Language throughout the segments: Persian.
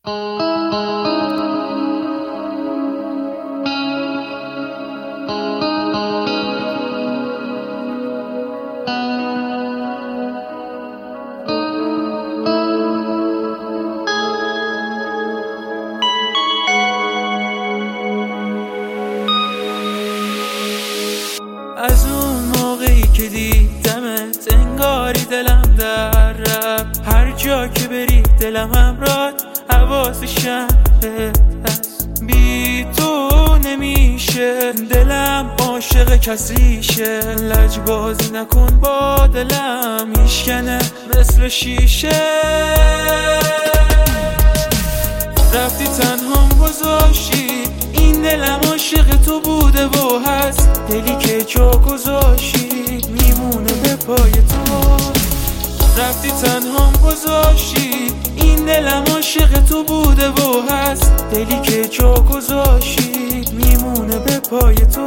از اون موقعی که دیدمت انگاری دلم در رفت، هر جا که بری دلم همراهت حواسشم هست. بی تو نمیشه دلم عاشق کسیشه، لجبازی نکن با دلم میشکنه مثل شیشه. رفتی تنهام گذاشتی، این دلم عاشق تو بوده و هست. دلی که جا گذاشتی میمونه به پای تو. رفتی تنهام گذاشتی، این دلم عاشق تو بوده و هست. دلی که جا گذاشتی میمونه به پای تو.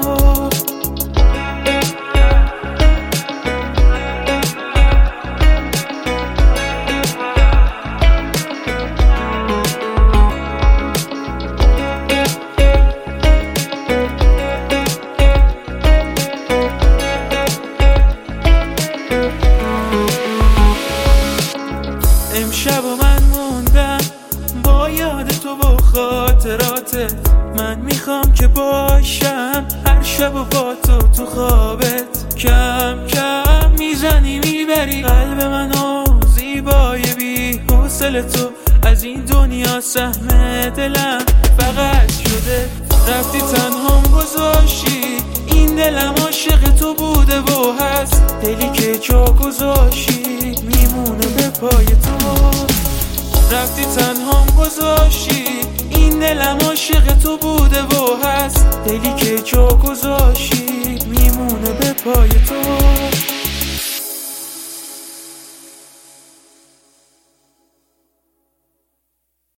امشب و من موندم با یاد تو و خاطراتت، من میخوام که باشم هر شب و با تو خوابت. کم کم میزنی میبری قلب منو، زیبای بی حوصله تو از این دنیا سهم دلم فقط شده. رفتی تنهام گذاشتی، این دلم عاشق تو بوده و هست. دلی که جا گذاشتی میمونه به پای تو. رفتی تنهام گذاشتی، این دلم عاشق تو بوده و هست. دلی که جا گذاشتی